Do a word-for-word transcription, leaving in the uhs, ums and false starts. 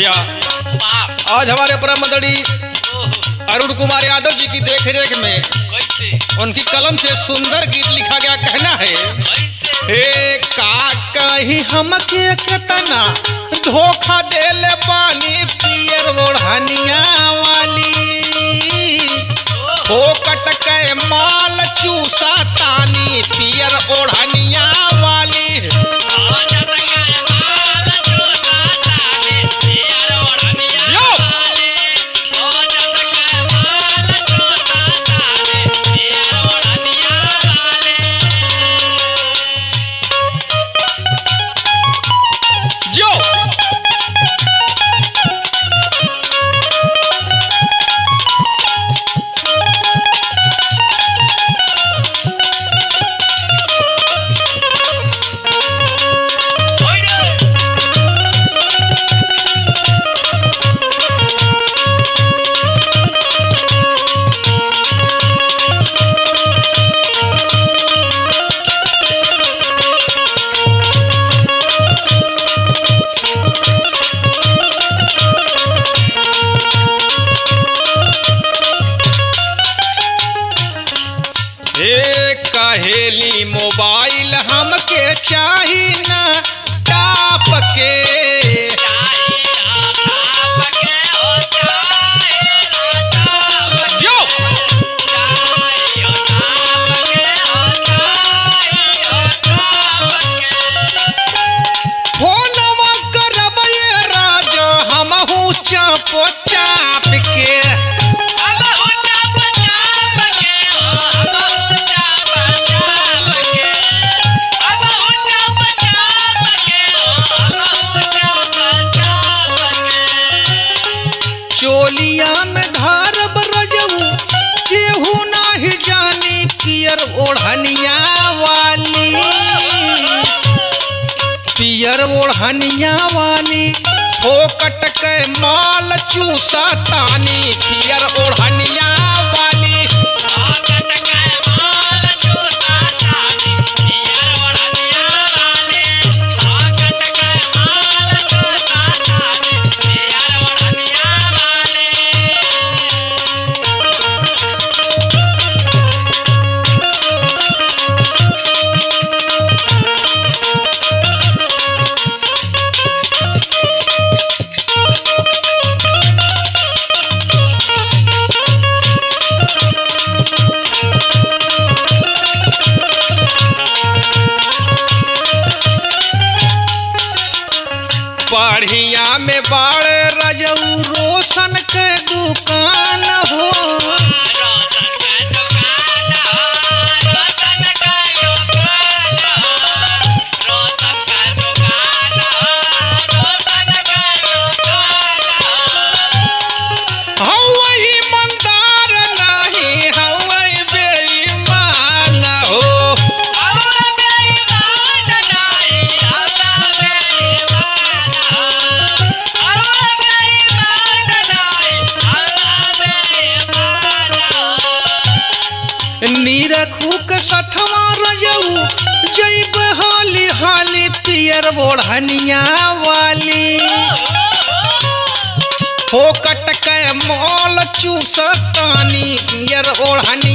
भैया आज हमारे परम मंडली अरुण कुमार यादव जी की देखरेख में उनकी कलम से सुंदर गीत लिखा गया। कहना है, हे का कही हमके कितना धोखा देले पानी पियर ओढ़निया वाली, हो कटके माल चूसा तानी पियर ओढ़निया वाली। कहेली मोबाइल हमके चाही ना टाप के, जो फोनवा करबे राजा हमहू चाप चाप के। चोलिया में धार बरजऊ केहू नाही जानी पियर ओढ़निया वाली, पियर ओढ़निया वाली हो कटके माल चूसा तानी पियर ओढ़निया वाली। बढ़िया में बाड़ रजऊ रोशन के दुकान हो, हवई मंदार नहीं हवई बेईमान हो। नीरखू के सठवा रजऊ जैब हाली हाली पियर ओढ़निया वाली, हो कटके माल चूसा तानी पियर ओढ़निया